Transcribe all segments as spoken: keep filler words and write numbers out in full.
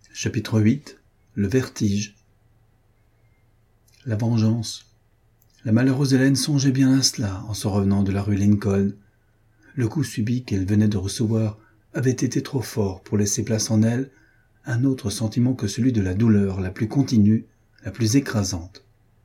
Chapitre huit. Le vertige. La vengeance. La malheureuse Hélène songeait bien à cela en se revenant de la rue Lincoln. Le coup subit qu'elle venait de recevoir avait été trop fort pour laisser place en elle un autre sentiment que celui de la douleur la plus continue, la plus écrasante.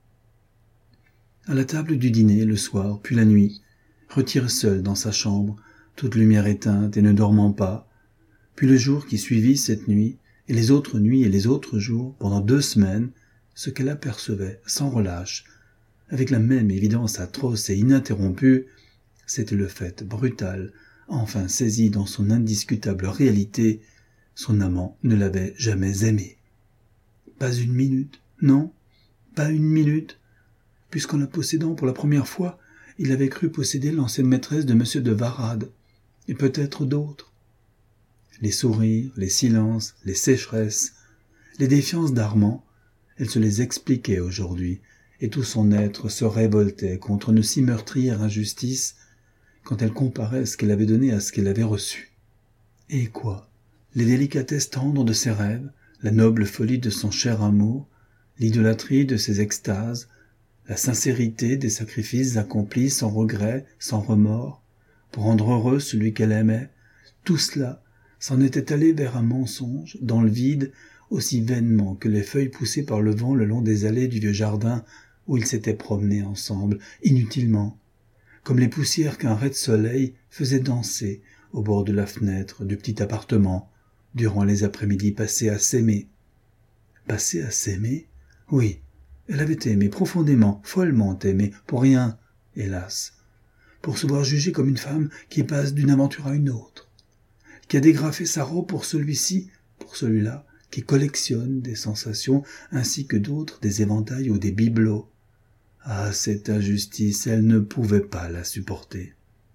À la table du dîner, le soir, puis la nuit, retirée seule dans sa chambre, toute lumière éteinte et ne dormant pas, puis le jour qui suivit cette nuit, et les autres nuits et les autres jours, pendant deux semaines, ce qu'elle apercevait, sans relâche, avec la même évidence atroce et ininterrompue, c'était le fait brutal, enfin saisi dans son indiscutable réalité, son amant ne l'avait jamais aimée. Pas une minute, non, pas une minute, puisqu'en la possédant pour la première fois, il avait cru posséder l'ancienne maîtresse de M. de Varade, et peut-être d'autres. Les sourires, les silences, les sécheresses, les défiances d'Armand, elle se les expliquait aujourd'hui, et tout son être se révoltait contre une si meurtrière injustice quand elle comparait ce qu'elle avait donné à ce qu'elle avait reçu. Et quoi? Les délicatesses tendres de ses rêves, la noble folie de son cher amour, l'idolâtrie de ses extases, la sincérité des sacrifices accomplis sans regret, sans remords, pour rendre heureux celui qu'elle aimait, tout cela s'en était allé vers un mensonge, dans le vide, aussi vainement que les feuilles poussées par le vent le long des allées du vieux jardin où ils s'étaient promenés ensemble, inutilement, comme les poussières qu'un raid soleil faisait danser au bord de la fenêtre du petit appartement, durant les après-midi passés à s'aimer. Passés à s'aimer? Oui, elle avait aimé profondément, follement aimé, pour rien, hélas, pour se voir jugée comme une femme qui passe d'une aventure à une autre, qui a dégrafé sa robe pour celui-ci, pour celui-là, qui collectionne des sensations ainsi que d'autres des éventails ou des bibelots. Ah, cette injustice, elle ne pouvait pas la supporter.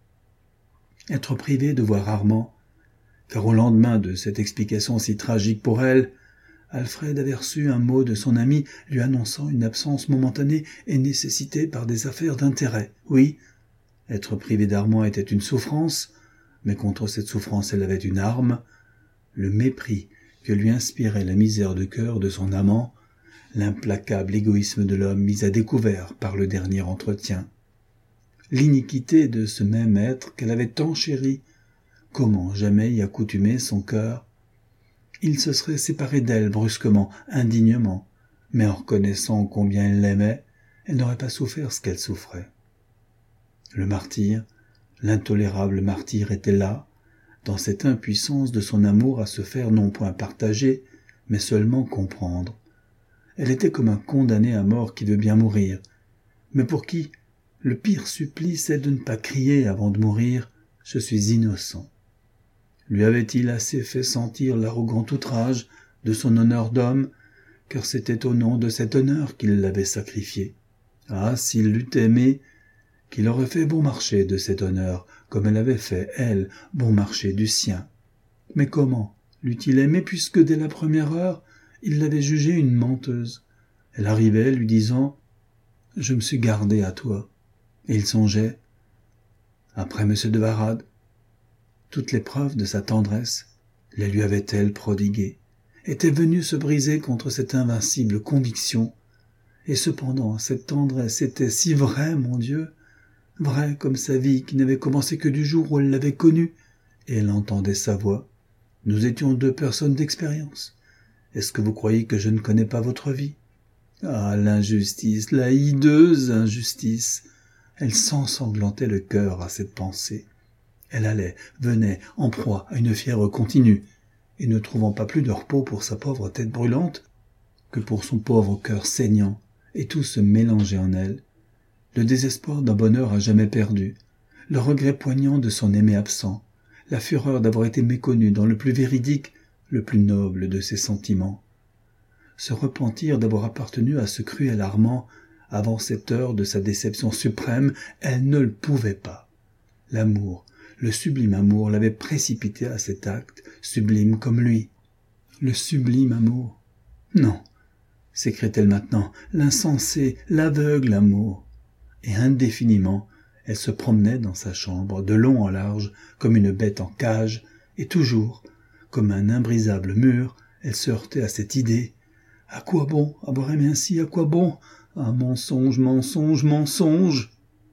Être privée de voir Armand, car au lendemain de cette explication si tragique pour elle, Alfred avait reçu un mot de son ami lui annonçant une absence momentanée et nécessitée par des affaires d'intérêt. Oui, être privée d'Armand était une souffrance, mais contre cette souffrance elle avait une arme, le mépris que lui inspirait la misère de cœur de son amant, l'implacable égoïsme de l'homme mis à découvert par le dernier entretien, l'iniquité de ce même être qu'elle avait tant chéri. Comment jamais y accoutumer son cœur? Il se serait séparé d'elle brusquement, indignement, mais en reconnaissant combien elle l'aimait, elle n'aurait pas souffert ce qu'elle souffrait. Le martyr, l'intolérable martyr était là, dans cette impuissance de son amour à se faire non point partager, mais seulement comprendre. Elle était comme un condamné à mort qui veut bien mourir, mais pour qui le pire supplice est de ne pas crier avant de mourir « Je suis innocent ». Lui avait-il assez fait sentir l'arrogant outrage de son honneur d'homme, car c'était au nom de cet honneur qu'il l'avait sacrifié. Ah, s'il l'eût aimé, qu'il aurait fait bon marché de cet honneur, comme elle avait fait, elle, bon marché du sien. Mais comment l'eût-il aimé puisque dès la première heure, il l'avait jugée une menteuse? Elle arrivait lui disant « Je me suis gardé à toi ». Et il songeait « Après M. de Varade ». Toutes les preuves de sa tendresse les lui avait-elle prodiguées, était venue se briser contre cette invincible conviction, et cependant cette tendresse était si vraie, mon Dieu, vraie comme sa vie qui n'avait commencé que du jour où elle l'avait connue, et elle entendait sa voix. Nous étions deux personnes d'expérience. Est-ce que vous croyez que je ne connais pas votre vie? Ah, l'injustice, la hideuse injustice! Elle s'ensanglantait le cœur à cette pensée. Elle allait, venait, en proie à une fièvre continue, et ne trouvant pas plus de repos pour sa pauvre tête brûlante que pour son pauvre cœur saignant, et tout se mélangeait en elle. Le désespoir d'un bonheur à jamais perdu, le regret poignant de son aimé absent, la fureur d'avoir été méconnue dans le plus véridique, le plus noble de ses sentiments. Se repentir d'avoir appartenu à ce cruel Armand avant cette heure de sa déception suprême, elle ne le pouvait pas. L'amour, le sublime amour l'avait précipité à cet acte, sublime comme lui. Le sublime amour. Non, s'écria-t-elle maintenant, l'insensé, l'aveugle amour. Et indéfiniment, elle se promenait dans sa chambre, de long en large, comme une bête en cage, et toujours, comme un imbrisable mur, Elle se heurtait à cette idée. À quoi bon avoir aimé ainsi? À quoi bon? Un mensonge, mensonge, mensonge.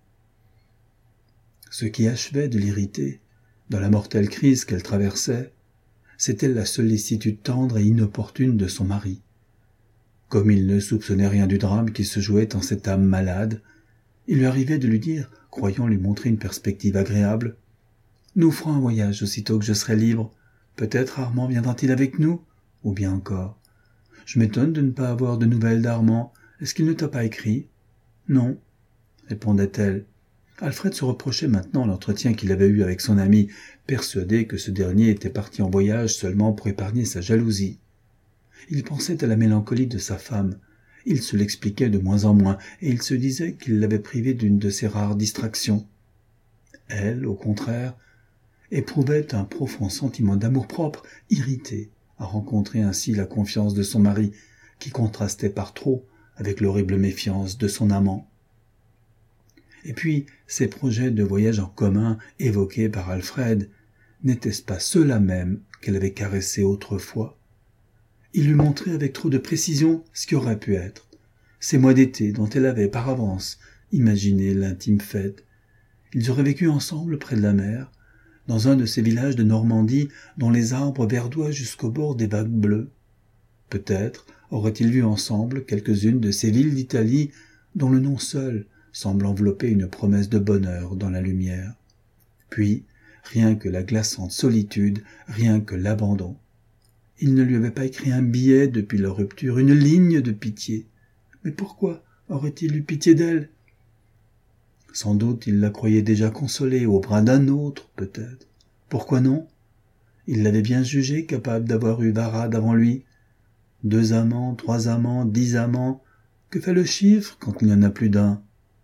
Ce qui achevait de l'irriter, dans la mortelle crise qu'elle traversait, c'était la sollicitude tendre et inopportune de son mari. Comme il ne soupçonnait rien du drame qui se jouait en cette âme malade, il lui arrivait de lui dire, croyant lui montrer une perspective agréable, « Nous ferons un voyage aussitôt que je serai libre. Peut-être Armand viendra-t-il avec nous? Ou bien encore, je m'étonne de ne pas avoir de nouvelles d'Armand. Est-ce qu'il ne t'a pas écrit? » « Non, » répondait-elle. Alfred se reprochait maintenant l'entretien qu'il avait eu avec son ami, persuadé que ce dernier était parti en voyage seulement pour épargner sa jalousie. Il pensait à la mélancolie de sa femme. Il se l'expliquait de moins en moins, et il se disait qu'il l'avait privée d'une de ses rares distractions. Elle, au contraire, éprouvait un profond sentiment d'amour-propre, irritée à rencontrer ainsi la confiance de son mari, qui contrastait par trop avec l'horrible méfiance de son amant. Et puis, ces projets de voyage en commun évoqués par Alfred, n'étaient-ce pas ceux-là même qu'elle avait caressés autrefois? Il lui montrait avec trop de précision ce qui aurait pu être, ces mois d'été dont elle avait par avance imaginé l'intime fête. Ils auraient vécu ensemble près de la mer, dans un de ces villages de Normandie dont les arbres verdoient jusqu'au bord des vagues bleues. Peut-être auraient-ils vu ensemble quelques-unes de ces villes d'Italie dont le nom seul semble envelopper une promesse de bonheur dans la lumière. Puis, rien que la glaçante solitude, rien que l'abandon. Il ne lui avait pas écrit un billet depuis leur rupture, une ligne de pitié. Mais pourquoi aurait-il eu pitié d'elle? Sans doute il la croyait déjà consolée, au bras d'un autre, peut-être. Pourquoi non? Il l'avait bien jugée capable d'avoir eu Varade avant lui. Deux amants, trois amants, dix amants, que fait le chiffre quand il n'y en a plus d'un?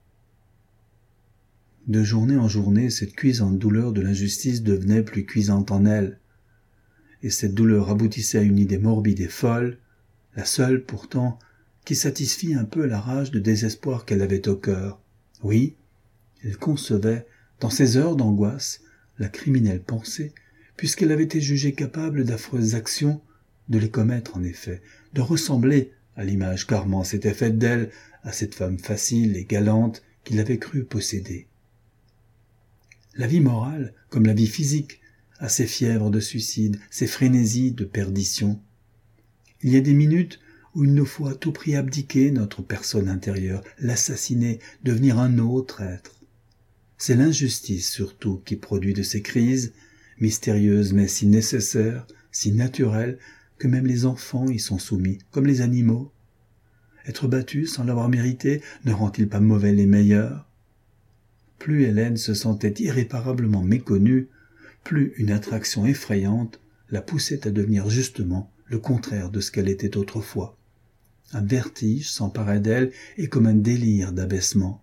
De journée en journée, cette cuisante douleur de l'injustice devenait plus cuisante en elle. Et cette douleur aboutissait à une idée morbide et folle, la seule pourtant qui satisfit un peu la rage de désespoir qu'elle avait au cœur. Oui, elle concevait, dans ces heures d'angoisse, la criminelle pensée, puisqu'elle avait été jugée capable d'affreuses actions, de les commettre en effet, de ressembler à l'image qu'Armand s'était faite d'elle, à cette femme facile et galante qu'il avait cru posséder. La vie morale, comme la vie physique, a ses fièvres de suicide, ses frénésies de perdition. Il y a des minutes où il nous faut à tout prix abdiquer notre personne intérieure, l'assassiner, devenir un autre être. C'est l'injustice surtout qui produit de ces crises, mystérieuses mais si nécessaires, si naturelles, que même les enfants y sont soumis, comme les animaux. Être battu sans l'avoir mérité ne rend-il pas mauvais les meilleurs? Plus Hélène se sentait irréparablement méconnue, plus une attraction effrayante la poussait à devenir justement le contraire de ce qu'elle était autrefois. Un vertige s'emparait d'elle et comme un délire d'abaissement.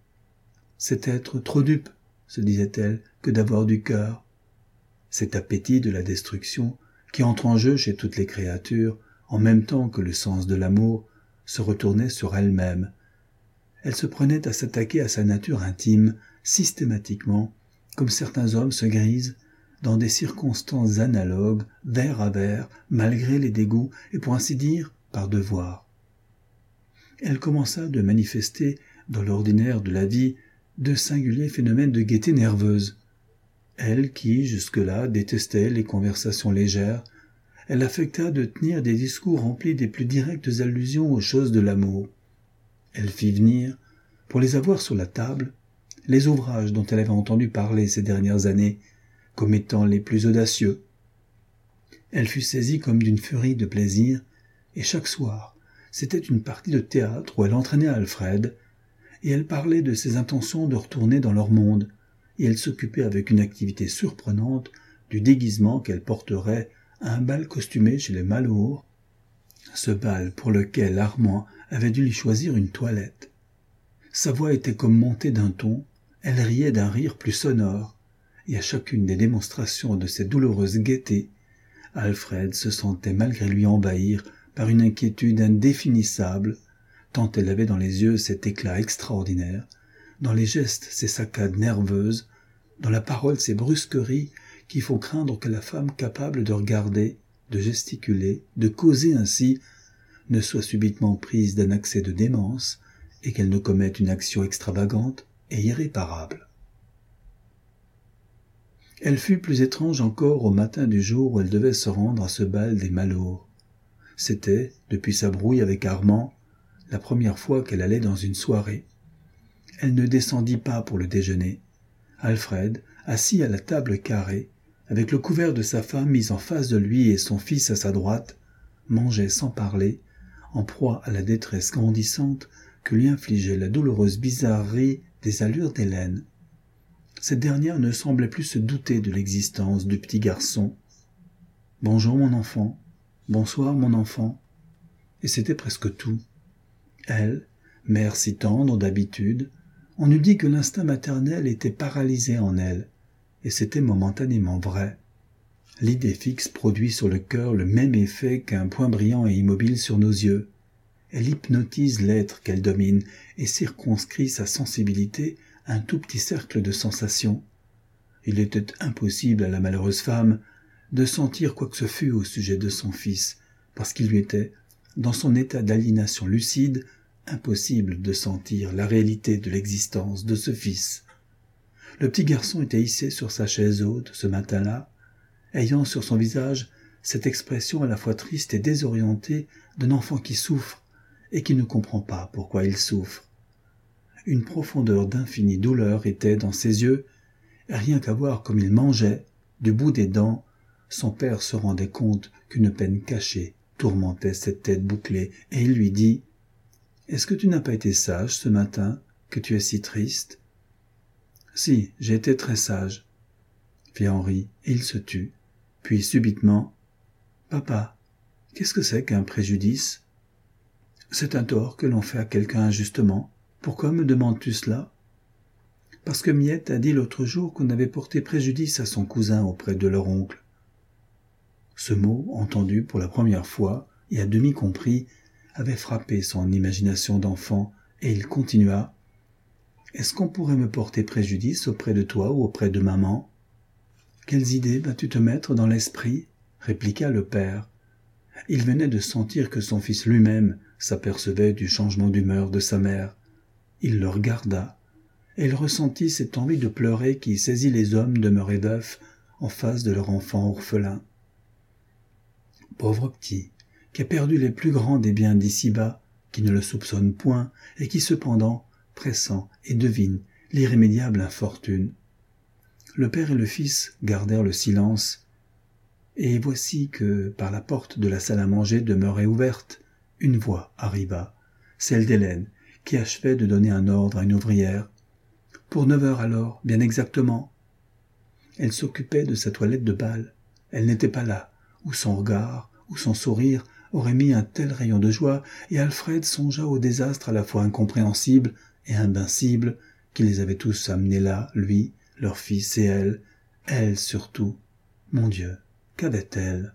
C'est être trop dupe, se disait-elle, que d'avoir du cœur. Cet appétit de la destruction qui entre en jeu chez toutes les créatures, en même temps que le sens de l'amour, se retournait sur elle-même. Elle se prenait à s'attaquer à sa nature intime, systématiquement, comme certains hommes se grisent, dans des circonstances analogues, vers à vers, malgré les dégoûts, et pour ainsi dire, par devoir. Elle commença de manifester, dans l'ordinaire de la vie, de singuliers phénomènes de gaieté nerveuse. Elle qui, jusque-là, détestait les conversations légères, elle affecta de tenir des discours remplis des plus directes allusions aux choses de l'amour. Elle fit venir, pour les avoir sur la table, les ouvrages dont elle avait entendu parler ces dernières années, comme étant les plus audacieux. Elle fut saisie comme d'une furie de plaisir, et chaque soir, c'était une partie de théâtre où elle entraînait Alfred, et elle parlait de ses intentions de retourner dans leur monde, et elle s'occupait avec une activité surprenante du déguisement qu'elle porterait à un bal costumé chez les Malours, ce bal pour lequel Armand avait dû lui choisir une toilette. Sa voix était comme montée d'un ton, elle riait d'un rire plus sonore, et à chacune des démonstrations de cette douloureuse gaieté, Alfred se sentait malgré lui envahir par une inquiétude indéfinissable, tant elle avait dans les yeux cet éclat extraordinaire, dans les gestes ces saccades nerveuses, dans la parole ces brusqueries qui font craindre que la femme capable de regarder, de gesticuler, de causer ainsi, ne soit subitement prise d'un accès de démence et qu'elle ne commette une action extravagante et irréparable. Elle fut plus étrange encore au matin du jour où elle devait se rendre à ce bal des Malours. C'était, depuis sa brouille avec Armand, la première fois qu'elle allait dans une soirée. Elle ne descendit pas pour le déjeuner. Alfred, assis à la table carrée, avec le couvert de sa femme mis en face de lui et son fils à sa droite, mangeait sans parler, en proie à la détresse grandissante que lui infligeait la douloureuse bizarrerie des allures d'Hélène. Cette dernière ne semblait plus se douter de l'existence du petit garçon. « Bonjour mon enfant, bonsoir mon enfant. » Et c'était presque tout. Elle, mère si tendre d'habitude, on eût dit que l'instinct maternel était paralysé en elle, et c'était momentanément vrai. L'idée fixe produit sur le cœur le même effet qu'un point brillant et immobile sur nos yeux. Elle hypnotise l'être qu'elle domine et circonscrit sa sensibilité à un tout petit cercle de sensations. Il était impossible à la malheureuse femme de sentir quoi que ce fût au sujet de son fils, parce qu'il lui était, dans son état d'aliénation lucide, impossible de sentir la réalité de l'existence de ce fils. Le petit garçon était hissé sur sa chaise haute ce matin-là, ayant sur son visage cette expression à la fois triste et désorientée d'un enfant qui souffre et qui ne comprend pas pourquoi il souffre. Une profondeur d'infinie douleur était dans ses yeux, et rien qu'à voir comme il mangeait, du bout des dents, son père se rendait compte qu'une peine cachée tourmentait cette tête bouclée, et il lui dit « Est-ce que tu n'as pas été sage ce matin, que tu es si triste ?»« Si, j'ai été très sage. » fit Henri, et il se tut. Puis subitement, « Papa, qu'est-ce que c'est qu'un préjudice ?»« C'est un tort que l'on fait à quelqu'un injustement. Pourquoi me demandes-tu cela ?»« Parce que Miette a dit l'autre jour qu'on avait porté préjudice à son cousin auprès de leur oncle. » Ce mot, entendu pour la première fois et à demi compris, avait frappé son imagination d'enfant, et il continua. « Est-ce qu'on pourrait me porter préjudice auprès de toi ou auprès de maman ?»« Quelles idées vas-tu te mettre dans l'esprit ?» répliqua le père. Il venait de sentir que son fils lui-même s'apercevait du changement d'humeur de sa mère. Il le regarda, et il ressentit cette envie de pleurer qui saisit les hommes demeurés veufs en face de leur enfant orphelin. Pauvre petit, qui a perdu les plus grands des biens d'ici-bas, qui ne le soupçonne point, et qui cependant pressent et devine l'irrémédiable infortune. Le père et le fils gardèrent le silence, et voici que, par la porte de la salle à manger demeurée ouverte, une voix arriva, celle d'Hélène, qui achevait de donner un ordre à une ouvrière. Pour neuf heures alors, bien exactement. Elle s'occupait de sa toilette de bal. Elle n'était pas là, où son regard, où son sourire aurait mis un tel rayon de joie, et Alfred songea au désastre à la fois incompréhensible et invincible qui les avait tous amenés là, lui, leur fils et elle, elle surtout. Mon Dieu, qu'avait-elle?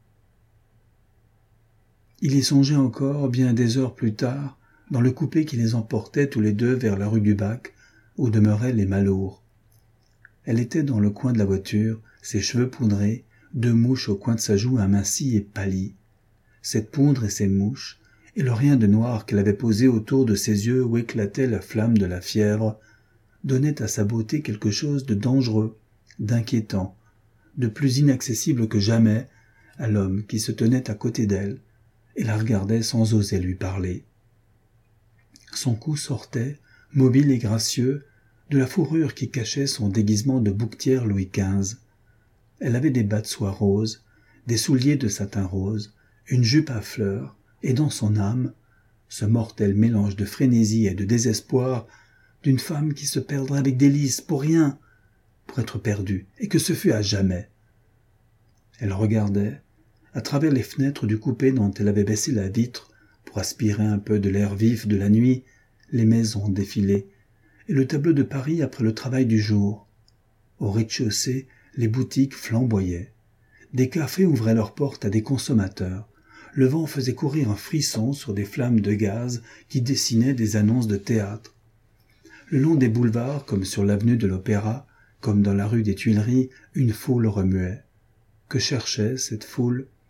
Il y songeait encore bien des heures plus tard, dans le coupé qui les emportait tous les deux vers la rue du Bac, où demeuraient les Malours. Elle était dans le coin de la voiture, ses cheveux poudrés, deux mouches au coin de sa joue amincie et pâlie. Cette poudre et ces mouches, et le rien de noir qu'elle avait posé autour de ses yeux où éclatait la flamme de la fièvre, donnaient à sa beauté quelque chose de dangereux, d'inquiétant, de plus inaccessible que jamais à l'homme qui se tenait à côté d'elle et la regardait sans oser lui parler. Son cou sortait, mobile et gracieux, de la fourrure qui cachait son déguisement de bouquetière Louis quinze. Elle avait des bas de soie roses, des souliers de satin rose, une jupe à fleurs, et dans son âme, ce mortel mélange de frénésie et de désespoir d'une femme qui se perdrait avec délices pour rien, pour être perdue, et que ce fût à jamais. Elle regardait, à travers les fenêtres du coupé dont elle avait baissé la vitre pour aspirer un peu de l'air vif de la nuit, les maisons défilées, et le tableau de Paris après le travail du jour. Au rez-de-chaussée, les boutiques flamboyaient. Des cafés ouvraient leurs portes à des consommateurs. Le vent faisait courir un frisson sur des flammes de gaz qui dessinaient des annonces de théâtre. Le long des boulevards, comme sur l'avenue de l'Opéra, comme dans la rue des Tuileries, une foule remuait. Que cherchait cette foule?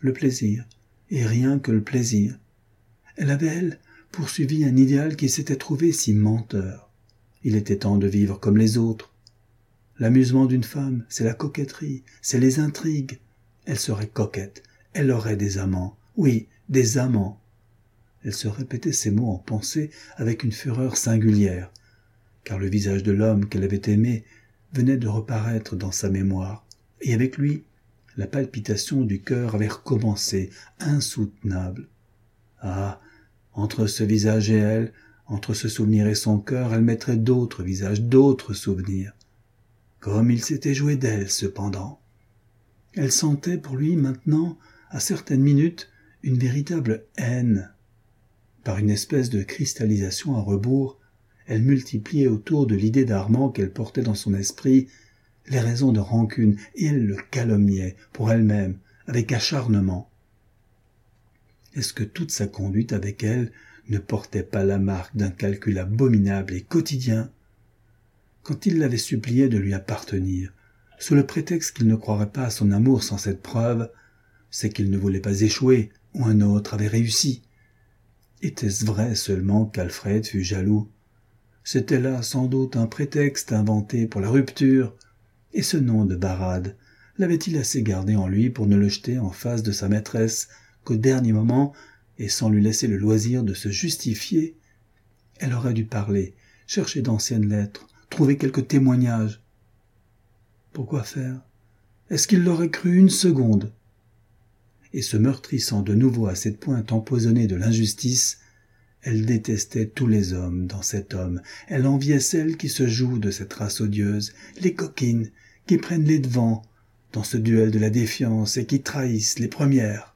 le plaisir, et rien que le plaisir. Elle avait, elle, poursuivi un idéal qui s'était trouvé si menteur. Il était temps de vivre comme les autres. L'amusement d'une femme, c'est la coquetterie, c'est les intrigues. Elle serait coquette, elle aurait des amants, oui, des amants. Elle se répétait ces mots en pensée avec une fureur singulière, car le visage de l'homme qu'elle avait aimé venait de reparaître dans sa mémoire, et avec lui, la palpitation du cœur avait recommencé, insoutenable. Ah, entre ce visage et elle, entre ce souvenir et son cœur, elle mettrait d'autres visages, d'autres souvenirs. Comme il s'était joué d'elle, cependant. Elle sentait pour lui maintenant, à certaines minutes, une véritable haine. Par une espèce de cristallisation à rebours, elle multipliait autour de l'idée d'Armand qu'elle portait dans son esprit les raisons de rancune, et elle le calomniait pour elle-même, avec acharnement. Est-ce que toute sa conduite avec elle ne portait pas la marque d'un calcul abominable et quotidien? Quand il l'avait suppliée de lui appartenir, sous le prétexte qu'il ne croirait pas à son amour sans cette preuve, c'est qu'il ne voulait pas échouer, ou un autre avait réussi. Était-ce vrai seulement qu'Alfred fût jaloux? C'était là sans doute un prétexte inventé pour la rupture, et ce nom de Barrade l'avait-il assez gardé en lui pour ne le jeter en face de sa maîtresse qu'au dernier moment, et sans lui laisser le loisir de se justifier? Elle aurait dû parler, chercher d'anciennes lettres, trouver quelques témoignages. Pourquoi faire? Est-ce qu'il l'aurait cru une seconde? Et se meurtrissant de nouveau à cette pointe empoisonnée de l'injustice, elle détestait tous les hommes dans cet homme, elle enviait celles qui se jouent de cette race odieuse, les coquines, qui prennent les devants dans ce duel de la défiance et qui trahissent les premières.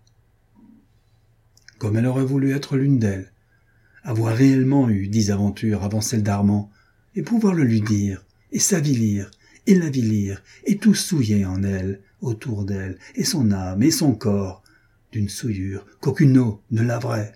Comme elle aurait voulu être l'une d'elles, avoir réellement eu dix aventures avant celle d'Armand, et pouvoir le lui dire, et s'avilir, et l'avilir, et tout souiller en elle, autour d'elle, et son âme, et son corps, d'une souillure qu'aucune eau ne laverait.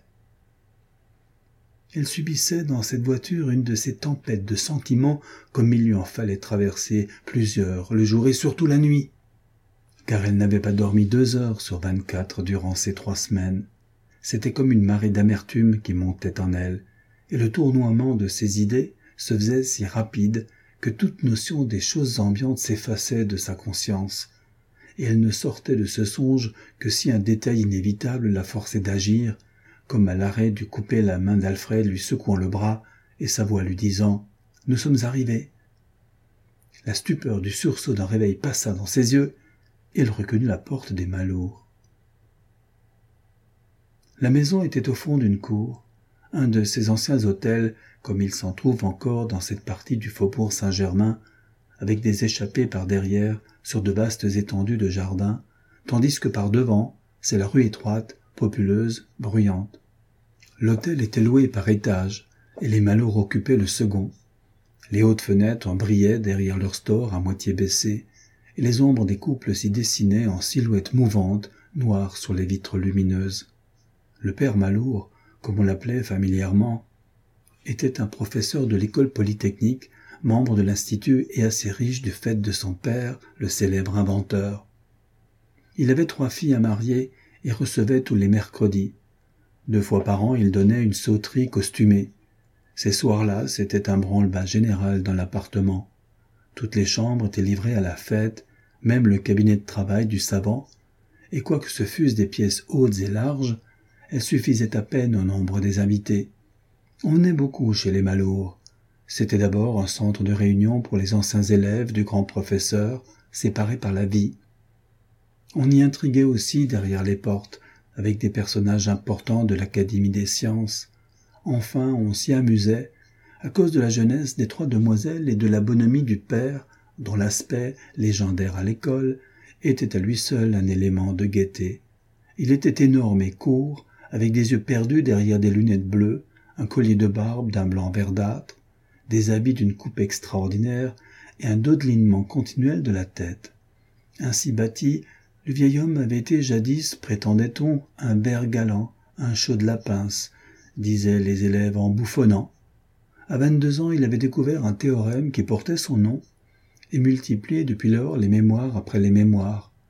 Elle subissait dans cette voiture une de ces tempêtes de sentiments comme il lui en fallait traverser plusieurs le jour et surtout la nuit, car elle n'avait pas dormi deux heures sur vingt-quatre durant ces trois semaines. C'était comme une marée d'amertume qui montait en elle, et le tournoiement de ses idées se faisait si rapide que toute notion des choses ambiantes s'effaçait de sa conscience, et elle ne sortait de ce songe que si un détail inévitable la forçait d'agir, comme à l'arrêt dut couper la main d'Alfred lui secouant le bras et sa voix lui disant « Nous sommes arrivés ». La stupeur du sursaut d'un réveil passa dans ses yeux et elle reconnut la porte des Malours. La maison était au fond d'une cour, un de ces anciens hôtels comme il s'en trouve encore dans cette partie du faubourg Saint-Germain, avec des échappées par derrière sur de vastes étendues de jardin, tandis que par devant, c'est la rue étroite, populeuse, bruyante. L'hôtel était loué par étage, et les Malours occupaient le second. Les hautes fenêtres en brillaient derrière leurs stores à moitié baissés, et les ombres des couples s'y dessinaient en silhouettes mouvantes, noires sur les vitres lumineuses. Le père Malour, comme on l'appelait familièrement, était un professeur de l'école polytechnique, membre de l'institut et assez riche du fait de son père, le célèbre inventeur. Il avait trois filles à marier et recevait tous les mercredis. Deux fois par an, il donnait une sauterie costumée. Ces soirs-là, c'était un branle-bas général dans l'appartement. Toutes les chambres étaient livrées à la fête, même le cabinet de travail du savant, et quoique ce fussent des pièces hautes et larges, elles suffisaient à peine au nombre des invités. On venait beaucoup chez les Malours. C'était d'abord un centre de réunion pour les anciens élèves du grand professeur, séparés par la vie. On y intriguait aussi derrière les portes, avec des personnages importants de l'Académie des sciences. Enfin, on s'y amusait, à cause de la jeunesse des trois demoiselles et de la bonhomie du père, dont l'aspect, légendaire à l'école, était à lui seul un élément de gaieté. Il était énorme et court, avec des yeux perdus derrière des lunettes bleues, un collier de barbe d'un blanc verdâtre, des habits d'une coupe extraordinaire et un dodelinement continuel de la tête. Ainsi bâti, le vieil homme avait été jadis, prétendait-on, un ver galant, un chaud de la pince, disaient les élèves en bouffonnant. À vingt-deux ans, il avait découvert un théorème qui portait son nom et multiplié depuis lors les mémoires après les mémoires.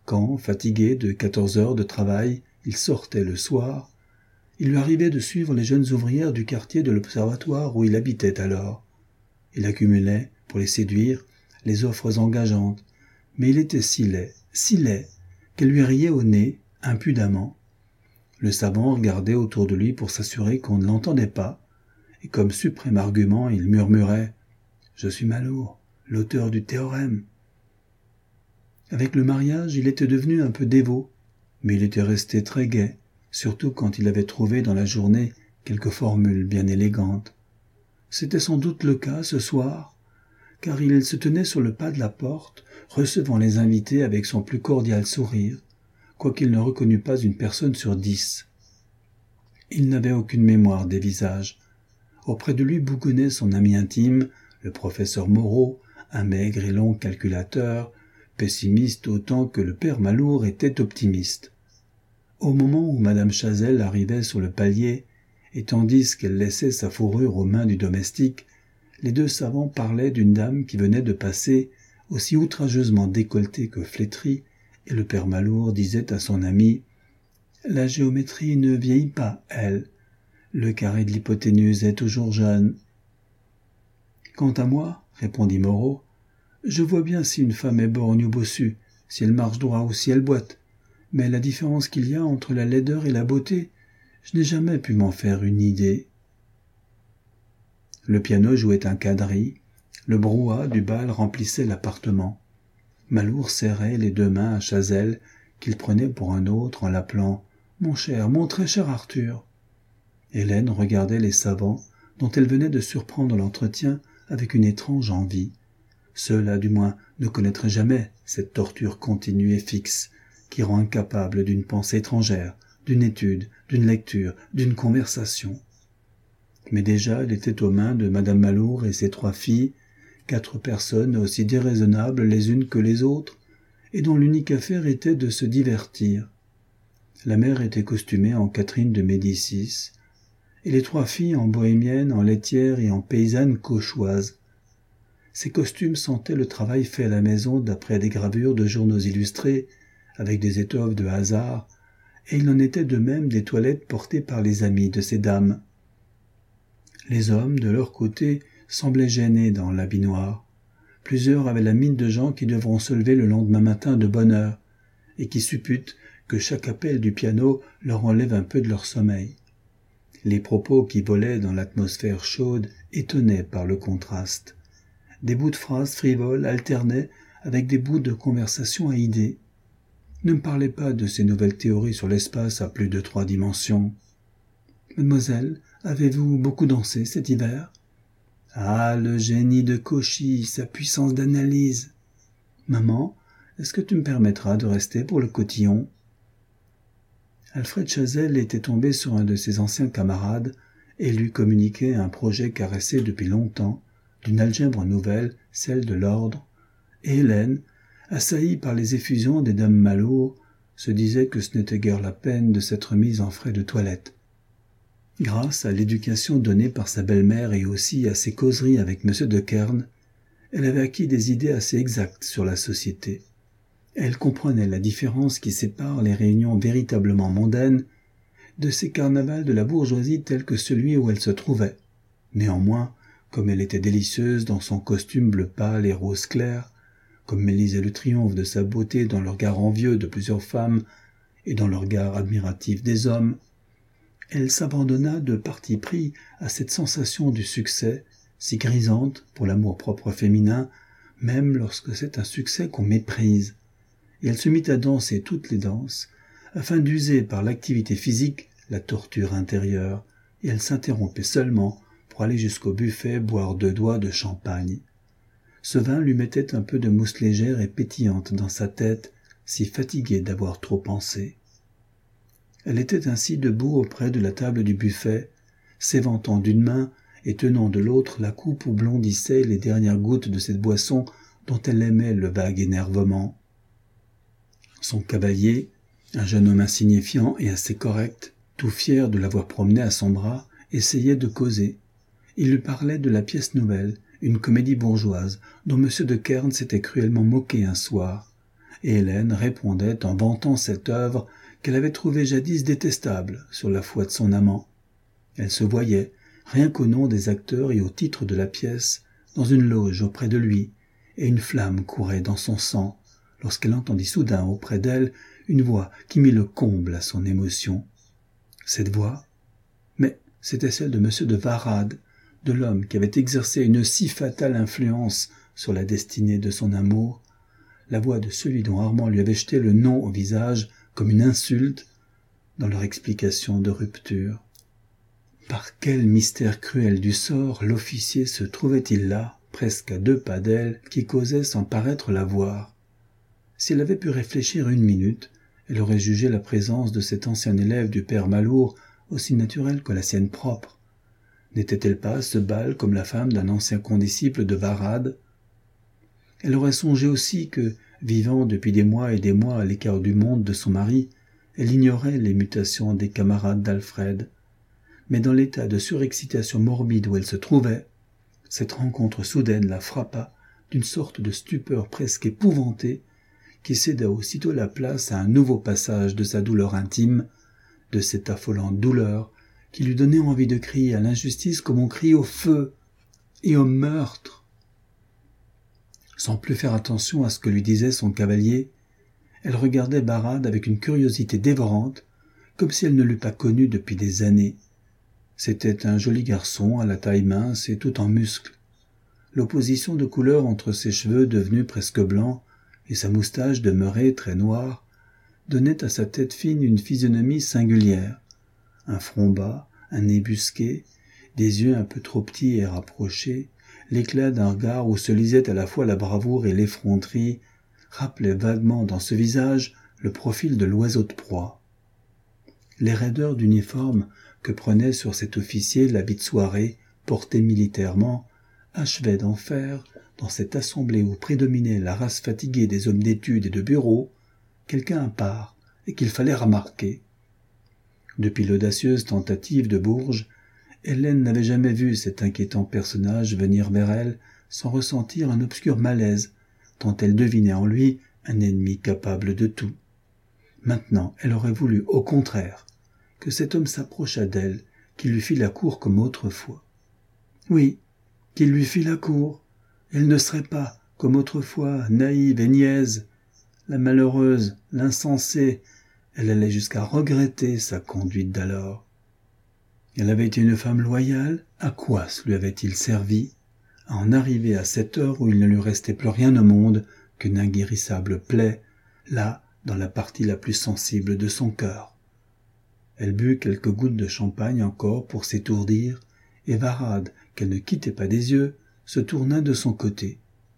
quand, fatigué de quatorze heures de travail, il sortait le soir, il lui arrivait de suivre les jeunes ouvrières du quartier de l'Observatoire où il habitait alors. Il accumulait, pour les séduire, les offres engageantes, mais il était si laid, si laid, qu'elle lui riait au nez, impudemment. Le savant regardait autour de lui pour s'assurer qu'on ne l'entendait pas, et comme suprême argument, il murmurait « Je suis Malour, l'auteur du théorème ». Avec le mariage, il était devenu un peu dévot, mais il était resté très gai, surtout quand il avait trouvé dans la journée quelques formules bien élégantes. C'était sans doute le cas ce soir, car il se tenait sur le pas de la porte, recevant les invités avec son plus cordial sourire, quoiqu'il ne reconnût pas une personne sur dix. Il n'avait aucune mémoire des visages. Auprès de lui bougonnait son ami intime, le professeur Moreau, un maigre et long calculateur, pessimiste autant que le père Malour était optimiste. Au moment où madame Chazelle arrivait sur le palier, et tandis qu'elle laissait sa fourrure aux mains du domestique, les deux savants parlaient d'une dame qui venait de passer, aussi outrageusement décolletée que flétrie, et le père Malour disait à son ami « La géométrie ne vieillit pas, elle. Le carré de l'hypoténuse est toujours jeune. » « Quant à moi, répondit Moreau, je vois bien si une femme est borgne ou bossue, si elle marche droit ou si elle boite, mais la différence qu'il y a entre la laideur et la beauté, je n'ai jamais pu m'en faire une idée. » Le piano jouait un quadrille, le brouhaha du bal remplissait l'appartement. Malour serrait les deux mains à Chazelle, qu'il prenait pour un autre en l'appelant « Mon cher, mon très cher Arthur ». Hélène regardait les savants, dont elle venait de surprendre l'entretien avec une étrange envie. Ceux-là, du moins, ne connaîtraient jamais cette torture continue et fixe, qui rend incapable d'une pensée étrangère, d'une étude, d'une lecture, d'une conversation. Mais déjà elle était aux mains de madame Malour et ses trois filles, quatre personnes aussi déraisonnables les unes que les autres, et dont l'unique affaire était de se divertir. La mère était costumée en Catherine de Médicis, et les trois filles en bohémienne, en laitière et en paysanne cauchoise. Ces costumes sentaient le travail fait à la maison d'après des gravures de journaux illustrés, avec des étoffes de hasard, et il en était de même des toilettes portées par les amis de ces dames. Les hommes, de leur côté, semblaient gênés dans l'habit noir. Plusieurs avaient la mine de gens qui devront se lever le lendemain matin de bonne heure, et qui supputent que chaque appel du piano leur enlève un peu de leur sommeil. Les propos qui volaient dans l'atmosphère chaude étonnaient par le contraste. Des bouts de phrases frivoles alternaient avec des bouts de conversation à idées. Ne me parlez pas de ces nouvelles théories sur l'espace à plus de trois dimensions. Mademoiselle, avez-vous beaucoup dansé cet hiver? Ah, le génie de Cauchy, sa puissance d'analyse. Maman, est-ce que tu me permettras de rester pour le cotillon? Alfred Chazelle était tombé sur un de ses anciens camarades et lui communiquait un projet caressé depuis longtemps, d'une algèbre nouvelle, celle de l'ordre, et Hélène, assaillie par les effusions des dames Malour, se disait que ce n'était guère la peine de s'être mise en frais de toilette. Grâce à l'éducation donnée par sa belle-mère et aussi à ses causeries avec M. de Kern, elle avait acquis des idées assez exactes sur la société. Elle comprenait la différence qui sépare les réunions véritablement mondaines de ces carnavals de la bourgeoisie tels que celui où elle se trouvait. Néanmoins, comme elle était délicieuse dans son costume bleu pâle et rose clair, comme elle lisait le triomphe de sa beauté dans le regard envieux de plusieurs femmes et dans le regard admiratif des hommes, elle s'abandonna de parti pris à cette sensation du succès, si grisante pour l'amour-propre féminin, même lorsque c'est un succès qu'on méprise. Et elle se mit à danser toutes les danses, afin d'user par l'activité physique la torture intérieure, et elle s'interrompait seulement pour aller jusqu'au buffet boire deux doigts de champagne. Ce vin lui mettait un peu de mousse légère et pétillante dans sa tête, si fatiguée d'avoir trop pensé. Elle était ainsi debout auprès de la table du buffet, s'éventant d'une main et tenant de l'autre la coupe où blondissaient les dernières gouttes de cette boisson dont elle aimait le vague énervement. Son cavalier, un jeune homme insignifiant et assez correct, tout fier de l'avoir promené à son bras, essayait de causer. Il lui parlait de la pièce nouvelle, une comédie bourgeoise, dont M. de Kern s'était cruellement moqué un soir, et Hélène répondait en vantant cette œuvre qu'elle avait trouvée jadis détestable sur la foi de son amant. Elle se voyait, rien qu'au nom des acteurs et au titre de la pièce, dans une loge auprès de lui, et une flamme courait dans son sang, lorsqu'elle entendit soudain auprès d'elle une voix qui mit le comble à son émotion. Cette voix, mais c'était celle de Monsieur de Varade, de l'homme qui avait exercé une si fatale influence sur la destinée de son amour, la voix de celui dont Armand lui avait jeté le nom au visage comme une insulte dans leur explication de rupture. Par quel mystère cruel du sort l'officier se trouvait-il là, presque à deux pas d'elle, qui causait sans paraître la voir? Si elle avait pu réfléchir une minute, elle aurait jugé la présence de cet ancien élève du père Malour aussi naturelle que la sienne propre. N'était-elle pas à ce bal comme la femme d'un ancien condisciple de Varade? Elle aurait songé aussi que, vivant depuis des mois et des mois à l'écart du monde de son mari, elle ignorait les mutations des camarades d'Alfred. Mais dans l'état de surexcitation morbide où elle se trouvait, cette rencontre soudaine la frappa d'une sorte de stupeur presque épouvantée qui céda aussitôt la place à un nouveau passage de sa douleur intime, de cette affolante douleur qui lui donnait envie de crier à l'injustice comme on crie au feu et au meurtre. Sans plus faire attention à ce que lui disait son cavalier, elle regardait Barrade avec une curiosité dévorante, comme si elle ne l'eût pas connu depuis des années. C'était un joli garçon à la taille mince et tout en muscles. L'opposition de couleur entre ses cheveux devenus presque blancs et sa moustache demeurée très noire donnait à sa tête fine une physionomie singulière. Un front bas, un nez busqué, des yeux un peu trop petits et rapprochés, l'éclat d'un regard où se lisait à la fois la bravoure et l'effronterie, rappelait vaguement dans ce visage le profil de l'oiseau de proie. Les raideurs d'uniforme que prenait sur cet officier l'habit de soirée, porté militairement, achevaient d'en faire, dans cette assemblée où prédominait la race fatiguée des hommes d'études et de bureau, quelqu'un à part et qu'il fallait remarquer. Depuis l'audacieuse tentative de Bourges, Hélène n'avait jamais vu cet inquiétant personnage venir vers elle sans ressentir un obscur malaise, tant elle devinait en lui un ennemi capable de tout. Maintenant, elle aurait voulu, au contraire, que cet homme s'approchât d'elle, qu'il lui fît la cour comme autrefois. Oui, qu'il lui fît la cour. Elle ne serait pas, comme autrefois, naïve et niaise. La malheureuse, l'insensée, elle allait jusqu'à regretter sa conduite d'alors. Elle avait été une femme loyale, à quoi lui avait-il servi? À en arriver à cette heure où il ne lui restait plus rien au monde qu'une inguérissable plaie, là, dans la partie la plus sensible de son cœur. Elle but quelques gouttes de champagne encore pour s'étourdir, et Varade, qu'elle ne quittait pas des yeux, se tourna de son côté.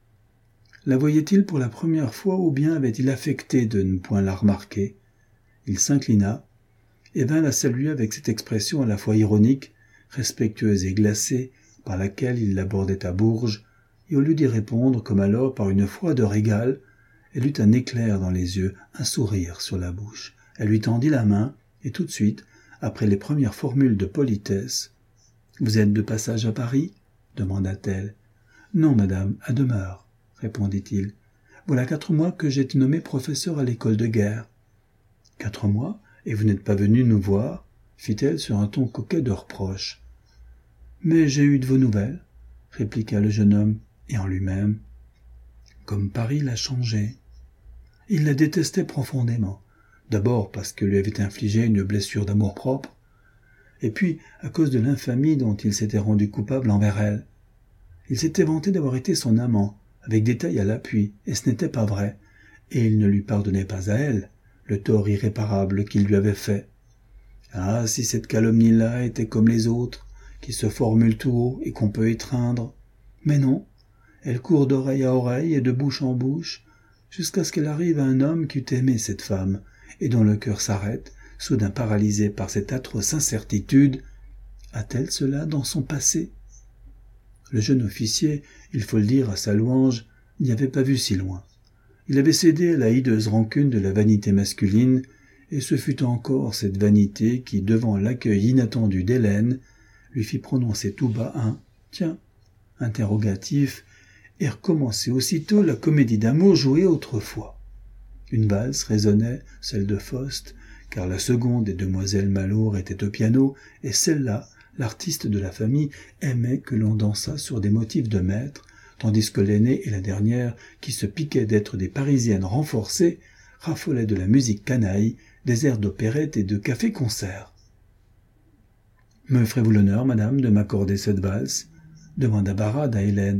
La voyait-il pour la première fois ou bien avait-il affecté de ne point la remarquer? Il s'inclina et vint la saluer avec cette expression à la fois ironique, respectueuse et glacée par laquelle il l'abordait à Bourges, et au lieu d'y répondre comme alors par une froide régale, elle eut un éclair dans les yeux, un sourire sur la bouche. Elle lui tendit la main, et tout de suite, après les premières formules de politesse, « Vous êtes de passage à Paris ?» demanda-t-elle. « Non, madame, à demeure, » répondit-il. « Voilà quatre mois que j'ai été nommé professeur à l'école de guerre. »« Quatre mois, et vous n'êtes pas venu nous voir ?» fit-elle sur un ton coquet de reproche. « Mais j'ai eu de vos nouvelles, » répliqua le jeune homme, et en lui-même. Comme Paris l'a changé. Il la détestait profondément, d'abord parce qu'elle lui avait infligé une blessure d'amour-propre, et puis à cause de l'infamie dont il s'était rendu coupable envers elle. Il s'était vanté d'avoir été son amant, avec détails à l'appui, et ce n'était pas vrai, et il ne lui pardonnait pas à elle le tort irréparable qu'il lui avait fait. Ah, si cette calomnie-là était comme les autres, qui se formulent tout haut et qu'on peut étreindre. Mais non, elle court d'oreille à oreille et de bouche en bouche, jusqu'à ce qu'elle arrive à un homme qui eût aimé cette femme, et dont le cœur s'arrête, soudain paralysé par cette atroce incertitude. A-t-elle cela dans son passé? Le jeune officier, il faut le dire à sa louange, n'y avait pas vu si loin. Il avait cédé à la hideuse rancune de la vanité masculine, et ce fut encore cette vanité qui, devant l'accueil inattendu d'Hélène, lui fit prononcer tout bas un « Tiens » interrogatif, et recommencer aussitôt la comédie d'amour jouée autrefois. Une valse résonnait, celle de Faust, car la seconde des demoiselles Malour était au piano, et celle-là, l'artiste de la famille, aimait que l'on dansât sur des motifs de maître, tandis que l'aînée et la dernière, qui se piquaient d'être des Parisiennes renforcées, raffolaient de la musique canaille, des airs d'opérette et de café-concert. « Me ferez-vous l'honneur, madame, de m'accorder cette valse ?» demanda Barrade à Hélène.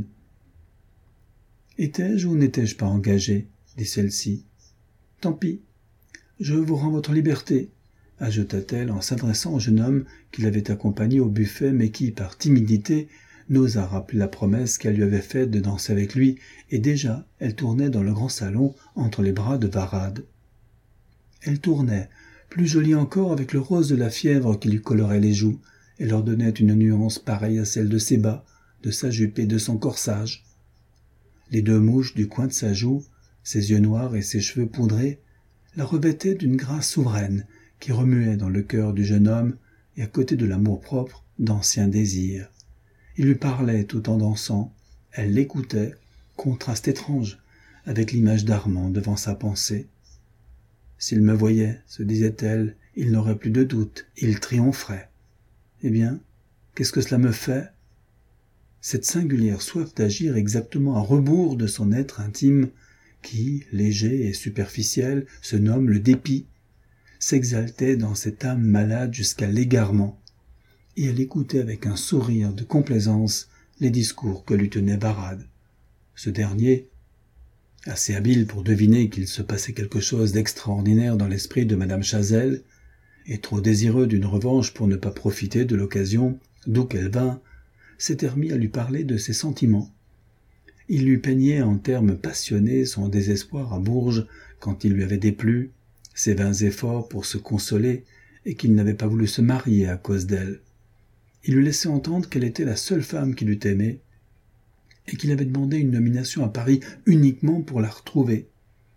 « Étais-je ou n'étais-je pas engagée ?» dit celle-ci. « Tant pis, je vous rends votre liberté, » ajouta-t-elle en s'adressant au jeune homme qui l'avait accompagnée au buffet mais qui, par timidité, n'osa rappeler la promesse qu'elle lui avait faite de danser avec lui, et déjà elle tournait dans le grand salon entre les bras de Barrade. Elle tournait, plus jolie encore avec le rose de la fièvre qui lui colorait les joues, et leur donnait une nuance pareille à celle de ses bas, de sa jupe et de son corsage. Les deux mouches du coin de sa joue, ses yeux noirs et ses cheveux poudrés, la revêtaient d'une grâce souveraine qui remuait dans le cœur du jeune homme et à côté de l'amour-propre d'anciens désirs. Il lui parlait tout en dansant, elle l'écoutait, contraste étrange, avec l'image d'Armand devant sa pensée. S'il me voyait, se disait-elle, il n'aurait plus de doute, il triompherait. Eh bien, qu'est-ce que cela me fait ? Cette singulière soif d'agir exactement à rebours de son être intime, qui, léger et superficiel, se nomme le dépit, s'exaltait dans cette âme malade jusqu'à l'égarement, et elle écoutait avec un sourire de complaisance les discours que lui tenait Barrade. Ce dernier, assez habile pour deviner qu'il se passait quelque chose d'extraordinaire dans l'esprit de madame Chazelle, et trop désireux d'une revanche pour ne pas profiter de l'occasion, d'où qu'elle vint, s'était remis à lui parler de ses sentiments. Il lui peignait en termes passionnés son désespoir à Bourges quand il lui avait déplu, ses vains efforts pour se consoler et qu'il n'avait pas voulu se marier à cause d'elle. Il lui laissait entendre qu'elle était la seule femme qu'il eût aimée et qu'il avait demandé une nomination à Paris uniquement pour la retrouver.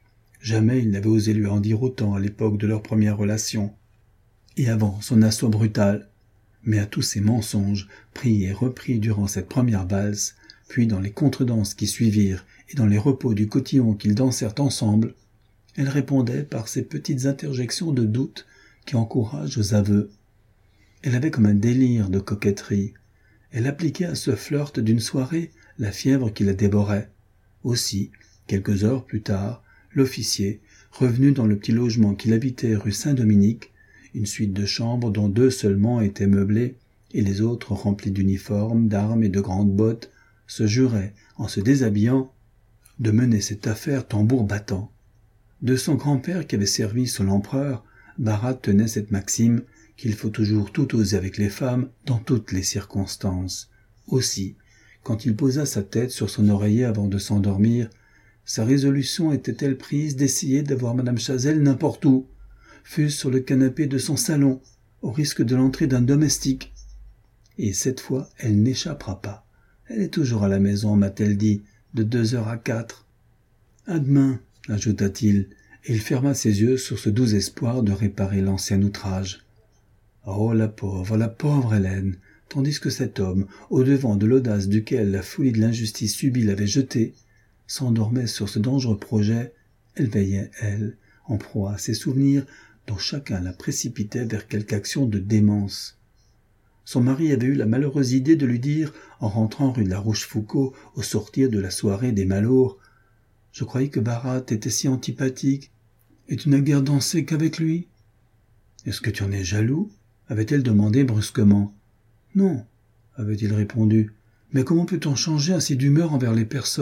Jamais il n'avait osé lui en dire autant à l'époque de leur première relation et avant son assaut brutal. Mais à tous ces mensonges, pris et repris durant cette première valse, puis dans les contredanses qui suivirent et dans les repos du cotillon qu'ils dansèrent ensemble, elle répondait par ces petites interjections de doute qui encouragent aux aveux. Elle avait comme un délire de coquetterie. Elle appliquait à ce flirt d'une soirée la fièvre qui la dévorait. Aussi, quelques heures plus tard, l'officier, revenu dans le petit logement qu'il habitait rue Saint-Dominique, une suite de chambres dont deux seulement étaient meublées et les autres remplies d'uniformes, d'armes et de grandes bottes, se jurait, en se déshabillant, de mener cette affaire tambour battant. De son grand-père qui avait servi sous l'empereur, Barrade tenait cette maxime qu'il faut toujours tout oser avec les femmes dans toutes les circonstances. Aussi, quand il posa sa tête sur son oreiller avant de s'endormir, sa résolution était-elle prise d'essayer d'avoir madame Chazelle n'importe où, fût-ce sur le canapé de son salon, au risque de l'entrée d'un domestique. Et cette fois, elle n'échappera pas. Elle est toujours à la maison, m'a-t-elle dit, de deux heures à quatre. À demain, ajouta-t-il, et il ferma ses yeux sur ce doux espoir de réparer l'ancien outrage. Oh, la pauvre, la pauvre Hélène, tandis que cet homme, au-devant de l'audace duquel la folie de l'injustice subie l'avait jeté, s'endormait sur ce dangereux projet, elle veillait, elle, en proie à ses souvenirs dont chacun la précipitait vers quelque action de démence. Son mari avait eu la malheureuse idée de lui dire, en rentrant rue de la Rochefoucauld, au sortir de la soirée des Malour, « Je croyais que Barrade était si antipathique, et tu n'as guère dansé qu'avec lui. »« Est-ce que tu en es jaloux ?» avait-elle demandé brusquement. « Non, » avait-il répondu, « mais comment peut-on changer ainsi d'humeur envers les personnes ?»«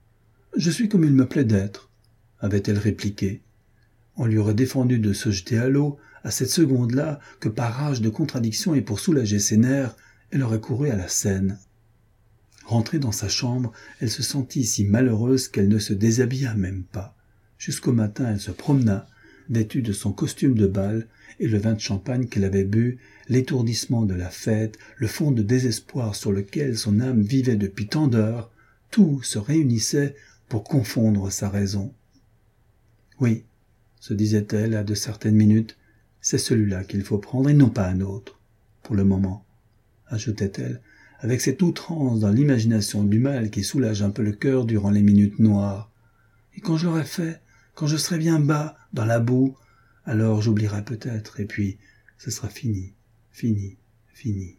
Je suis comme il me plaît d'être, » avait-elle répliqué. On lui aurait défendu de se jeter à l'eau, à cette seconde-là, que par rage de contradiction et pour soulager ses nerfs, elle aurait couru à la Seine. Rentrée dans sa chambre, elle se sentit si malheureuse qu'elle ne se déshabilla même pas. Jusqu'au matin, elle se promena, vêtue de son costume de bal, et le vin de champagne qu'elle avait bu, l'étourdissement de la fête, le fond de désespoir sur lequel son âme vivait depuis tant d'heures, tout se réunissait pour confondre sa raison. Oui, se disait-elle à de certaines minutes, c'est celui-là qu'il faut prendre et non pas un autre, pour le moment, ajoutait-elle, avec cette outrance dans l'imagination du mal qui soulage un peu le cœur durant les minutes noires. Et quand je l'aurai fait, quand je serai bien bas, dans la boue, alors j'oublierai peut-être, et puis ce sera fini, fini, fini.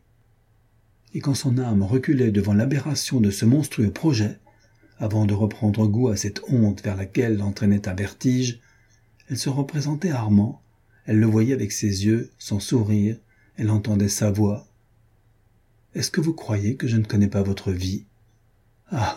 Et quand son âme reculait devant l'aberration de ce monstrueux projet, avant de reprendre goût à cette honte vers laquelle l'entraînait un vertige, elle se représentait Armand, elle le voyait avec ses yeux, son sourire, elle entendait sa voix. « Est-ce que vous croyez que je ne connais pas votre vie ?»« Ah !»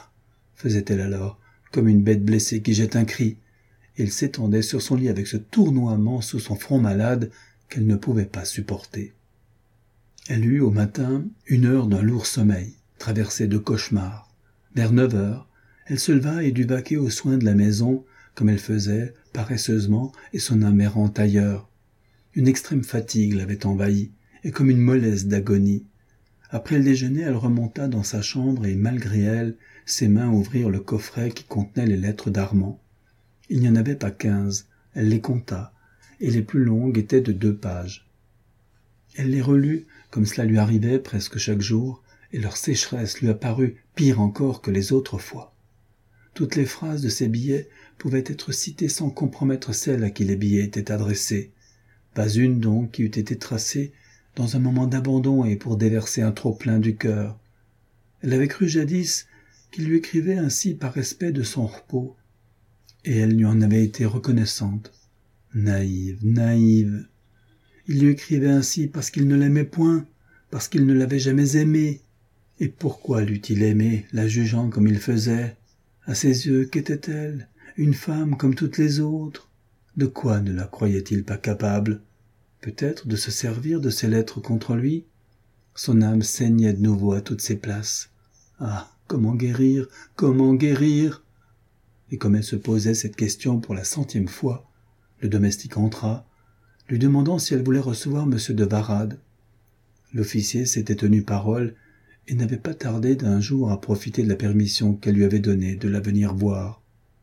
faisait-elle alors, comme une bête blessée qui jette un cri, et elle s'étendait sur son lit avec ce tournoiement sous son front malade qu'elle ne pouvait pas supporter. Elle eut au matin une heure d'un lourd sommeil, traversé de cauchemars. Vers neuf heures, elle se leva et dut vaquer aux soins de la maison, comme elle faisait, paresseusement, et son âme errante ailleurs. Une extrême fatigue l'avait envahie, et comme une mollesse d'agonie. Après le déjeuner, elle remonta dans sa chambre et, malgré elle, ses mains ouvrirent le coffret qui contenait les lettres d'Armand. Il n'y en avait pas quinze, elle les compta, et les plus longues étaient de deux pages. Elle les relut, comme cela lui arrivait presque chaque jour, et leur sécheresse lui apparut pire encore que les autres fois. Toutes les phrases de ces billets pouvaient être citées sans compromettre celle à qui les billets étaient adressés. Pas une donc qui eût été tracée dans un moment d'abandon et pour déverser un trop-plein du cœur. Elle avait cru jadis qu'il lui écrivait ainsi par respect de son repos, et elle lui en avait été reconnaissante. Naïve, naïve. Il lui écrivait ainsi parce qu'il ne l'aimait point, parce qu'il ne l'avait jamais aimée. Et pourquoi l'eût-il aimée, la jugeant comme il faisait? À ses yeux, qu'était-elle? Une femme comme toutes les autres? De quoi ne la croyait-il pas capable? Peut-être de se servir de ses lettres contre lui? Son âme saignait de nouveau à toutes ses places. Ah, comment guérir? Comment guérir? Et comme elle se posait cette question pour la centième fois, le domestique entra, lui demandant si elle voulait recevoir M. de Varade. L'officier s'était tenu parole et n'avait pas tardé d'un jour à profiter de la permission qu'elle lui avait donnée de la venir voir.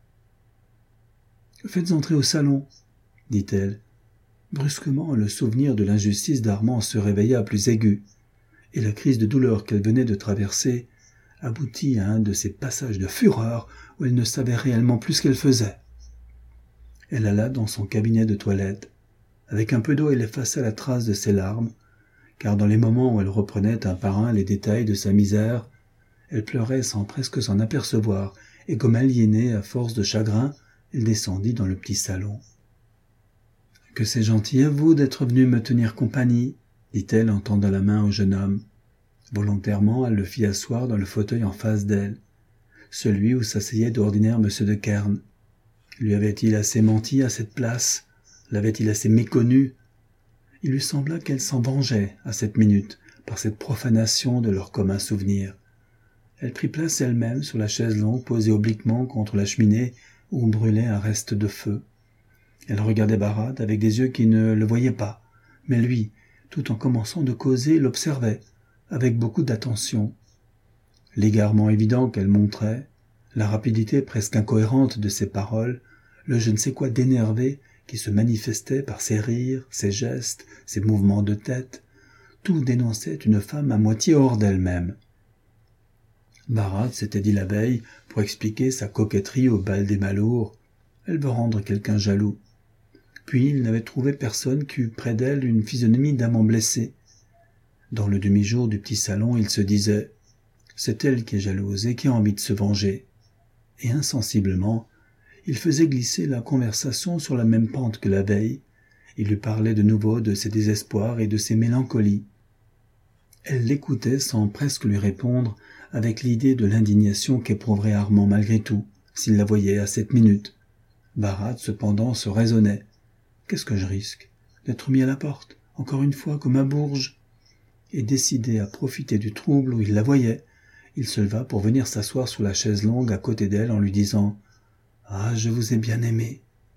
« Faites entrer au salon, » dit-elle. Brusquement, le souvenir de l'injustice d'Armand se réveilla plus aigu, et la crise de douleur qu'elle venait de traverser aboutit à un de ces passages de fureur où elle ne savait réellement plus ce qu'elle faisait. Elle alla dans son cabinet de toilette. Avec un peu d'eau, elle effaça la trace de ses larmes, car dans les moments où elle reprenait un par un les détails de sa misère, elle pleurait sans presque s'en apercevoir, et comme aliénée à force de chagrin, elle descendit dans le petit salon. « Que c'est gentil à vous d'être venu me tenir compagnie, » dit-elle en tendant la main au jeune homme. Volontairement, elle le fit asseoir dans le fauteuil en face d'elle, celui où s'asseyait d'ordinaire M. de Kern. Lui avait-il assez menti à cette place? L'avait-il assez méconnu? Il lui sembla qu'elle s'en vengeait à cette minute par cette profanation de leur commun souvenir. Elle prit place elle-même sur la chaise longue posée obliquement contre la cheminée où brûlait un reste de feu. Elle regardait Barrade avec des yeux qui ne le voyaient pas, mais lui, tout en commençant de causer, l'observait, avec beaucoup d'attention. L'égarement évident qu'elle montrait, la rapidité presque incohérente de ses paroles, le je ne sais quoi d'énervé qui se manifestait par ses rires, ses gestes, ses mouvements de tête, tout dénonçait une femme à moitié hors d'elle-même. Barrade s'était dit la veille, pour expliquer sa coquetterie au bal des Malours, elle veut rendre quelqu'un jaloux. Puis il n'avait trouvé personne qui eût près d'elle une physionomie d'amant blessé. Dans le demi-jour du petit salon, il se disait « C'est elle qui est jalouse et qui a envie de se venger. » Et insensiblement, il faisait glisser la conversation sur la même pente que la veille. Il lui parlait de nouveau de ses désespoirs et de ses mélancolies. Elle l'écoutait sans presque lui répondre, avec l'idée de l'indignation qu'éprouverait Armand malgré tout, s'il la voyait à cette minute. Barrade, cependant, se raisonnait. « Qu'est-ce que je risque? D'être mis à la porte, encore une fois, comme un bourge ?» Et décidé à profiter du trouble où il la voyait, il se leva pour venir s'asseoir sur la chaise longue à côté d'elle en lui disant « Ah, je vous ai bien aimé !»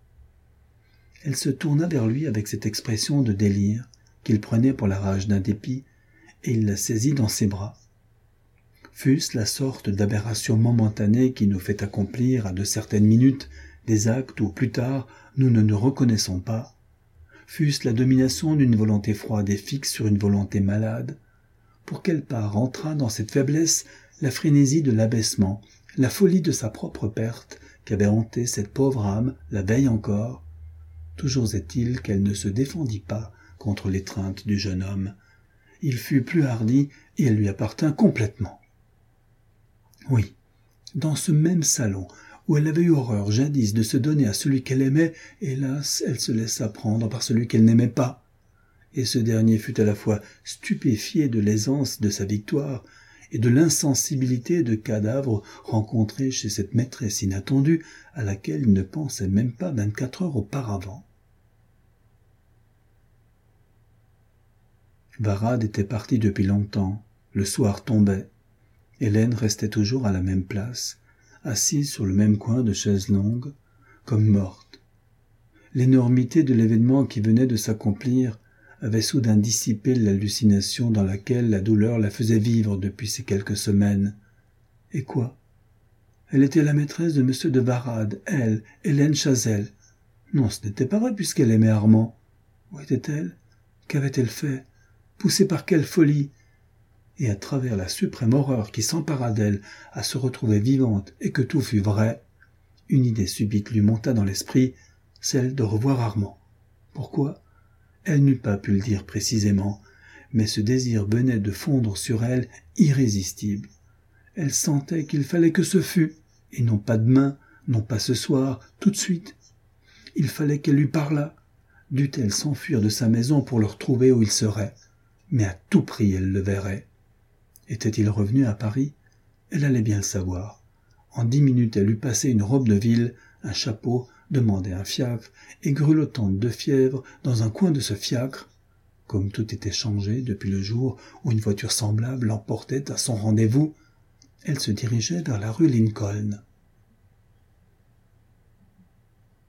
Elle se tourna vers lui avec cette expression de délire qu'il prenait pour la rage d'un dépit, et il la saisit dans ses bras. Fût-ce la sorte d'aberration momentanée qui nous fait accomplir à de certaines minutes des actes où plus tard nous ne nous reconnaissons pas, fût-ce la domination d'une volonté froide et fixe sur une volonté malade, pour quelle part entra dans cette faiblesse la frénésie de l'abaissement, la folie de sa propre perte, qu'avait hanté cette pauvre âme la veille encore. Toujours est-il qu'elle ne se défendit pas contre l'étreinte du jeune homme. Il fut plus hardi et elle lui appartint complètement. Oui, dans ce même salon où elle avait eu horreur jadis de se donner à celui qu'elle aimait, hélas, elle se laissa prendre par celui qu'elle n'aimait pas. Et ce dernier fut à la fois stupéfié de l'aisance de sa victoire et de l'insensibilité de cadavre rencontrée chez cette maîtresse inattendue à laquelle il ne pensait même pas vingt-quatre heures auparavant. Varad était parti depuis longtemps. Le soir tombait. Hélène restait toujours à la même place, assise sur le même coin de chaise longue, comme morte. L'énormité de l'événement qui venait de s'accomplir avait soudain dissipé l'hallucination dans laquelle la douleur la faisait vivre depuis ces quelques semaines. Et quoi? Elle était la maîtresse de Monsieur de Varad, elle, Hélène Chazelle. Non, ce n'était pas vrai puisqu'elle aimait Armand. Où était-elle? Qu'avait-elle fait? Poussée par quelle folie? Et à travers la suprême horreur qui s'empara d'elle à se retrouver vivante et que tout fût vrai, une idée subite lui monta dans l'esprit, celle de revoir Armand. Pourquoi? Elle n'eût pas pu le dire précisément, mais ce désir venait de fondre sur elle irrésistible. Elle sentait qu'il fallait que ce fût, et non pas demain, non pas ce soir, tout de suite. Il fallait qu'elle lui parlât. Dût-elle s'enfuir de sa maison pour le retrouver où il serait? Mais à tout prix elle le verrait. Était-il revenu à Paris? Elle allait bien le savoir. En dix minutes elle eût passé une robe de ville, un chapeau, demandé un fiacre, et grelottante de fièvre dans un coin de ce fiacre, comme tout était changé depuis le jour où une voiture semblable l'emportait à son rendez-vous, elle se dirigeait vers la rue Lincoln.